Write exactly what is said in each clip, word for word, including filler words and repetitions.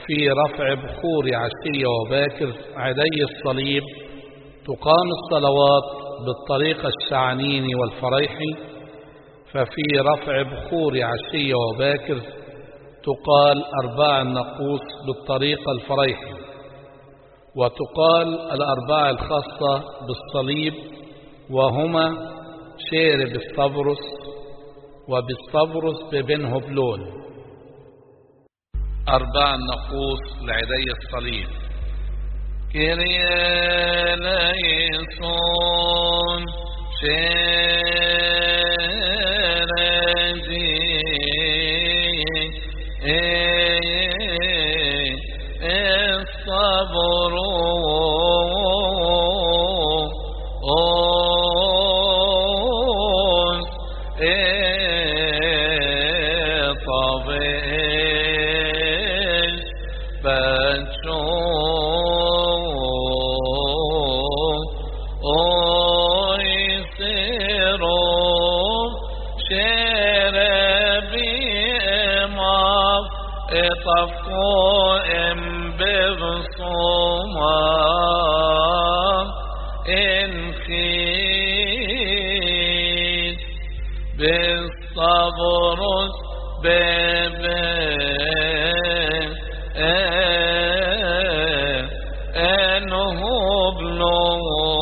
ففي رفع بخور عشية وباكر عيدي الصليب تقام الصلوات بالطريقة الشعنيني والفريحي. ففي رفع بخور عشية وباكر تقال أرباع النقوص بالطريقة الفريحي، وتقال الأرباع الخاصة بالصليب وهما شير بسطبرس وبسطبرس ببن هبلون. أرباع النقوص لعيدي الصليب: كيريا ليسون شيرجي الصبر طفقهم بغصوما إن خيت بالصبر ببن أنه بلو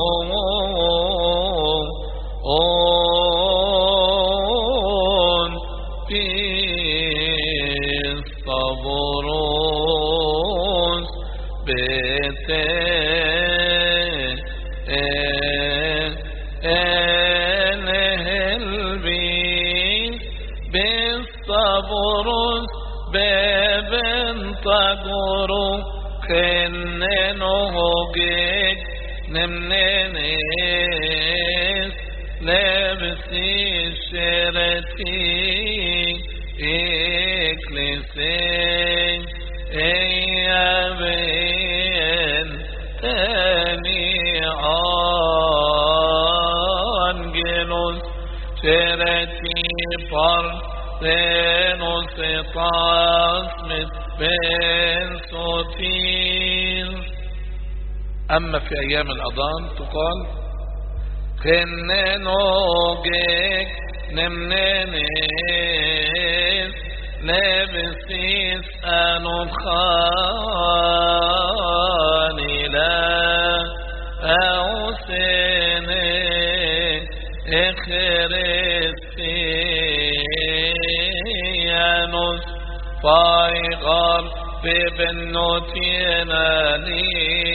بالصبرس ببن طقرو خننه جيج نمننس لبسي شرتي اكلسين ايابين تاني انجلوس شرتي فر Venus mit بين صوتين. أما في أيام الأضان تقال خننوجك نمننس نبسيس أنخاني لا أوسني إخرستي فايغر ببنوتينا لي